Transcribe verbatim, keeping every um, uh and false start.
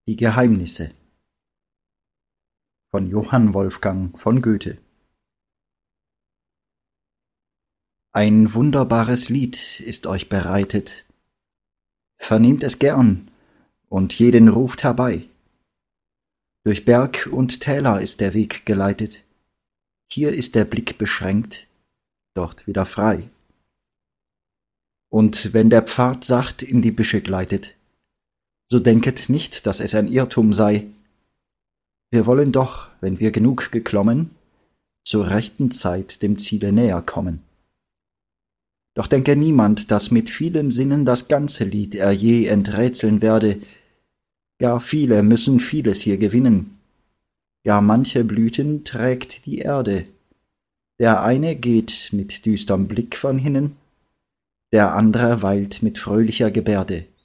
Die Geheimnisse von Johann Wolfgang von Goethe. Ein wunderbares Lied ist euch bereitet, vernehmt es gern und jeden ruft herbei. Durch Berg und Täler ist der Weg geleitet, hier ist der Blick beschränkt, dort wieder frei. Und wenn der Pfad sacht in die Büsche gleitet, so denket nicht, dass es ein Irrtum sei. Wir wollen doch, wenn wir genug geklommen, zur rechten Zeit dem Ziele näher kommen. Doch denke niemand, dass mit vielen Sinnen das ganze Lied er je enträtseln werde. Gar viele müssen vieles hier gewinnen. Gar manche Blüten trägt die Erde. Der eine geht mit düsterm Blick von hinnen, der andere weilt mit fröhlicher Gebärde.